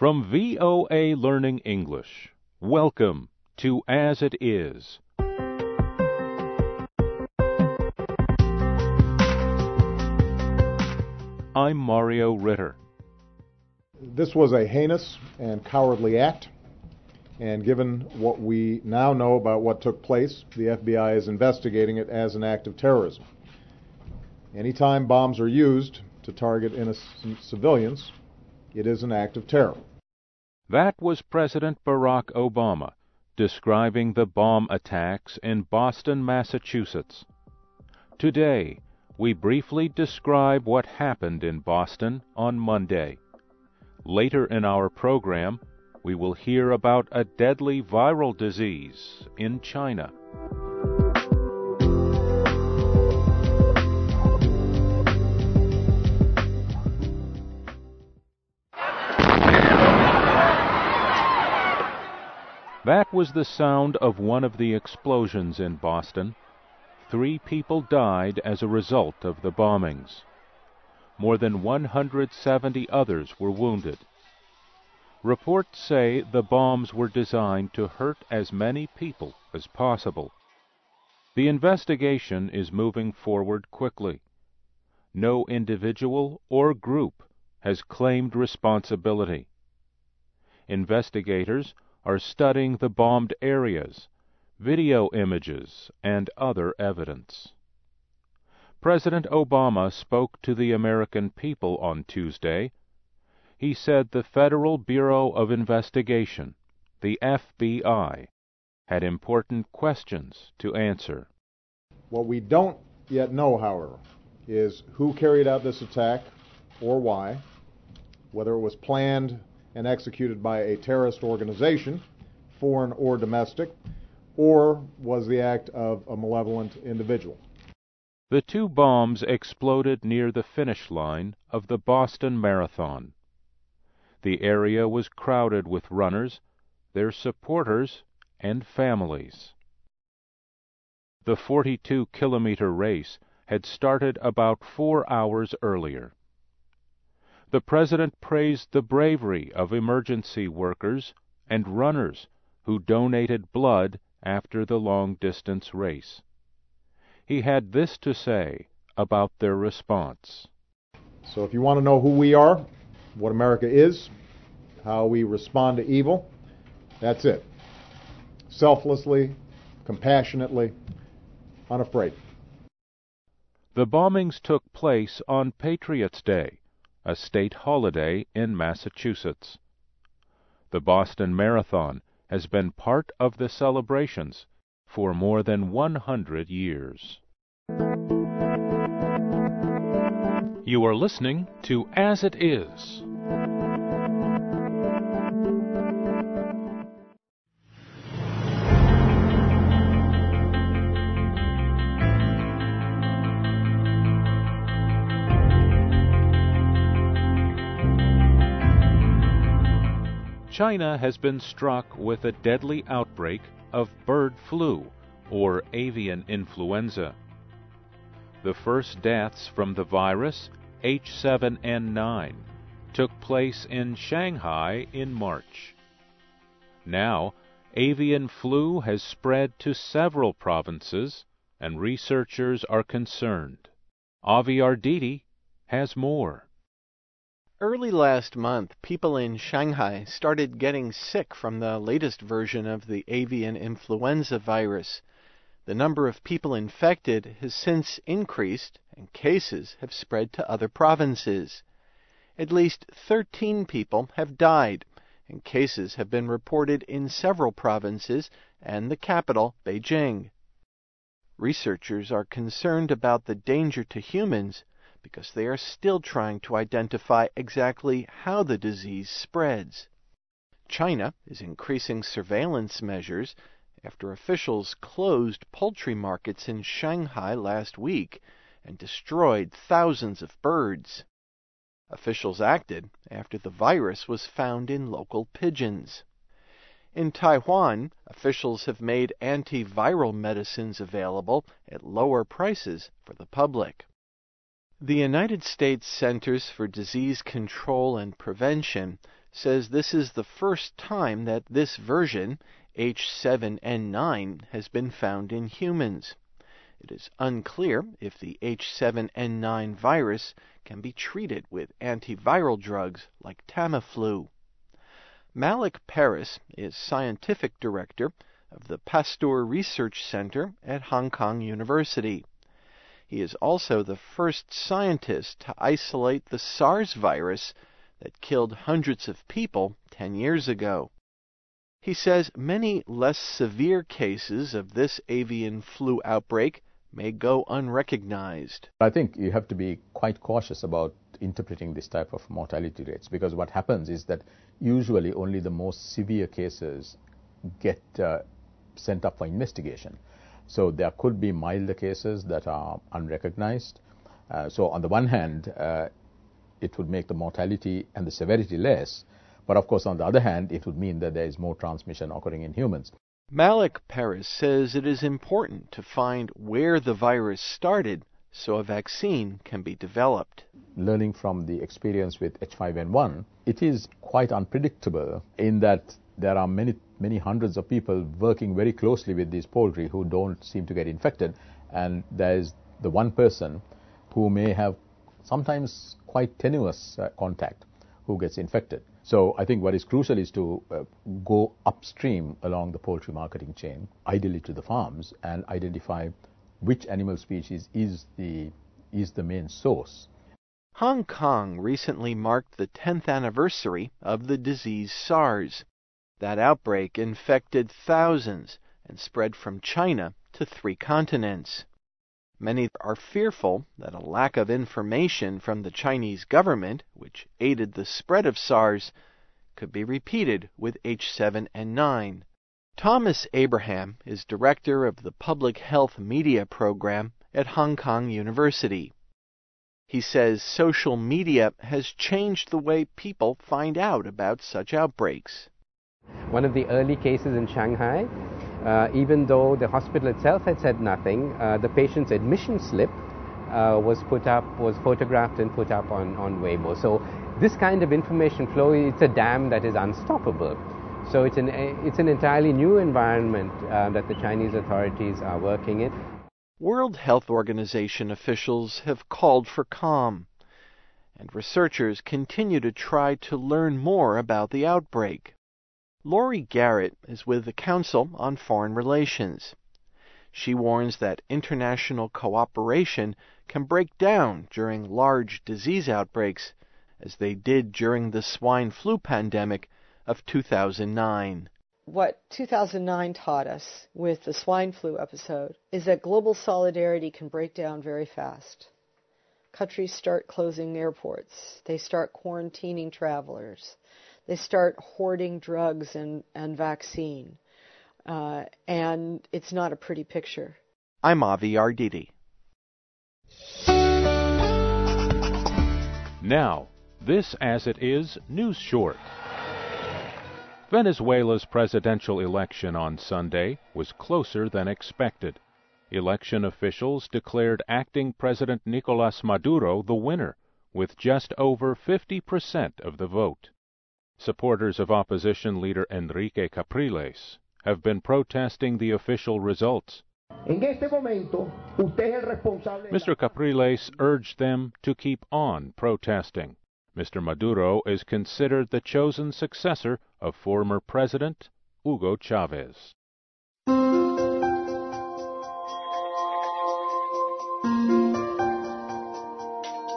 From VOA Learning English, welcome to As It Is. I'm Mario Ritter. This was a heinous and cowardly act, and given what we now know about what took place, the FBI is investigating it as an act of terrorism. Anytime bombs are used to target innocent civilians, it is an act of terror. That was President Barack Obama describing the bomb attacks in Boston, Massachusetts. Today, we briefly describe what happened in Boston on Monday. Later in our program, we will hear about a deadly viral disease in China. That was the sound of one of the explosions in Boston. 3 people died as a result of the bombings. More than 170 others were wounded. Reports say the bombs were designed to hurt as many people as possible. The investigation is moving forward quickly. No individual or group has claimed responsibility. Investigators are studying the bombed areas, video images, and other evidence. President Obama spoke to the American people on Tuesday. He said the Federal Bureau of Investigation, the FBI, had important questions to answer. What we don't yet know, however, is who carried out this attack or why, whether it was planned and executed by a terrorist organization, foreign or domestic, or was the act of a malevolent individual. The 2 bombs exploded near the finish line of the Boston Marathon. The area was crowded with runners, their supporters, and families. The 42-kilometer race had started about 4 hours earlier. The president praised the bravery of emergency workers and runners who donated blood after the long-distance race. He had this to say about their response. So if you want to know who we are, what America is, how we respond to evil, that's it. Selflessly, compassionately, unafraid. The bombings took place on Patriots' Day, a state holiday in Massachusetts. The Boston Marathon has been part of the celebrations for more than 100 years. You are listening to As It Is. China has been struck with a deadly outbreak of bird flu, or avian influenza. The first deaths from the virus, H7N9, took place in Shanghai in March. Now, avian flu has spread to several provinces, and researchers are concerned. Avi Arditi has more. Early last month, people in Shanghai started getting sick from the latest version of the avian influenza virus. The number of people infected has since increased, and cases have spread to other provinces. At least 13 people have died, and cases have been reported in several provinces and the capital, Beijing. Researchers are concerned about the danger to humans because they are still trying to identify exactly how the disease spreads. China is increasing surveillance measures after officials closed poultry markets in Shanghai last week and destroyed thousands of birds. Officials acted after the virus was found in local pigeons. In Taiwan, officials have made antiviral medicines available at lower prices for the public. The United States Centers for Disease Control and Prevention says this is the first time that this version, H7N9, has been found in humans. It is unclear if the H7N9 virus can be treated with antiviral drugs like Tamiflu. Malik Paris is scientific director of the Pasteur Research Center at Hong Kong University. He is also the first scientist to isolate the SARS virus that killed hundreds of people 10 years ago. He says many less severe cases of this avian flu outbreak may go unrecognized. I think you have to be quite cautious about interpreting this type of mortality rates, because what happens is that usually only the most severe cases get sent up for investigation. So there could be milder cases that are unrecognized. So on the one hand, it would make the mortality and the severity less, but of course on the other hand, it would mean that there is more transmission occurring in humans. Malik Paris says it is important to find where the virus started so a vaccine can be developed. Learning from the experience with H5N1, it is quite unpredictable in that there are many hundreds of people working very closely with these poultry who don't seem to get infected, and there is the one person who may have sometimes quite tenuous contact who gets infected. So I think what is crucial is to go upstream along the poultry marketing chain, ideally to the farms, and identify which animal species is the main source. Hong Kong recently marked the 10th anniversary of the disease SARS. That outbreak infected thousands and spread from China to 3 continents. Many are fearful that a lack of information from the Chinese government, which aided the spread of SARS, could be repeated with H7N9. Thomas Abraham is director of the Public Health Media Program at Hong Kong University. He says social media has changed the way people find out about such outbreaks. One of the early cases in Shanghai, even though the hospital itself had said nothing, the patient's admission slip was photographed and put up on Weibo. So this kind of information flow, it's a dam that is unstoppable. So it's an entirely new environment that the Chinese authorities are working in. World Health Organization officials have called for calm, and researchers continue to try to learn more about the outbreak. Laurie Garrett is with the Council on Foreign Relations. She warns that international cooperation can break down during large disease outbreaks, as they did during the swine flu pandemic of 2009. What 2009 taught us with the swine flu episode is that global solidarity can break down very fast. Countries start closing airports. They start quarantining travelers. They start hoarding drugs and vaccine. And it's not a pretty picture. I'm Avi Arditi. Now, this as it is News Short. Venezuela's presidential election on Sunday was closer than expected. Election officials declared acting President Nicolas Maduro the winner, with just over 50% of the vote. Supporters of opposition leader Enrique Capriles have been protesting the official results. Mr. Capriles urged them to keep on protesting. Mr. Maduro is considered the chosen successor of former President Hugo Chavez.